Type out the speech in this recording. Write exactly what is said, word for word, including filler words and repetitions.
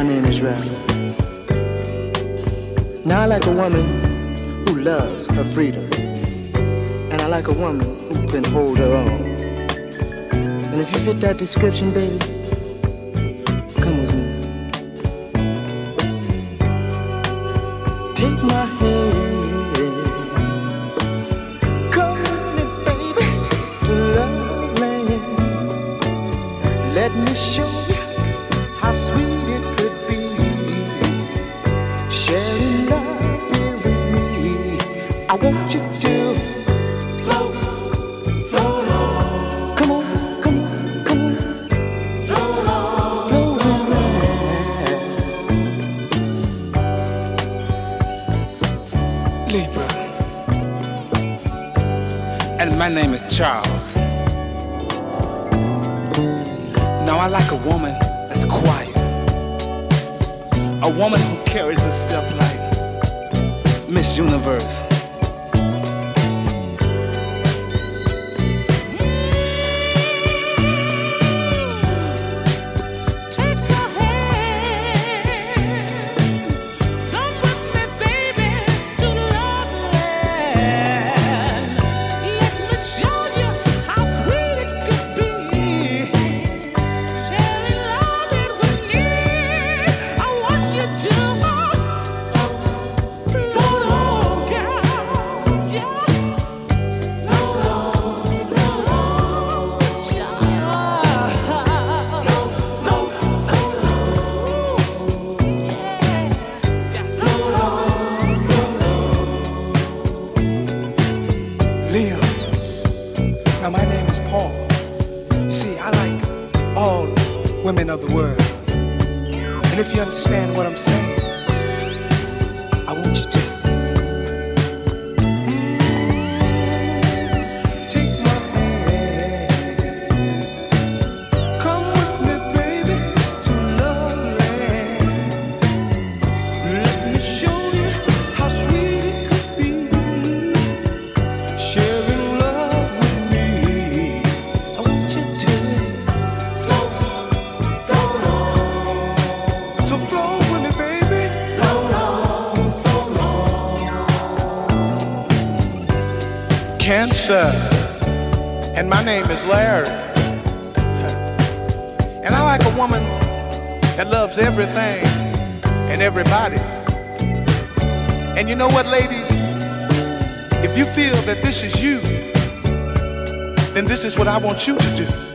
name is Ralph. Now I like a woman who loves her freedom. And I like a woman who can hold her own. And if you fit that description, baby, come with me. Take my hand. Come with me, baby, to love land. Let me show you how sweet it could be. Sharing love here with me. I want you to float, float on. Come on, come on, come on. Float on, float on. Libra. And my name is Charles. Now I like a woman that's quiet. A woman who carries herself like Miss Universe. Leo. Now my name is Paul. You see, I like all women of the world. And if you understand what I'm saying, I want you to take my hand. Come with me, baby, to Love Land. Let me show you how sweet it could be. Sharing love with me. I want you to float, float on. So float with me, baby. Float on, float on. Cancer. And my name is Larry. And I like a woman that loves everything and everybody. And you know what, ladies? If you feel that this is you, then this is what I want you to do.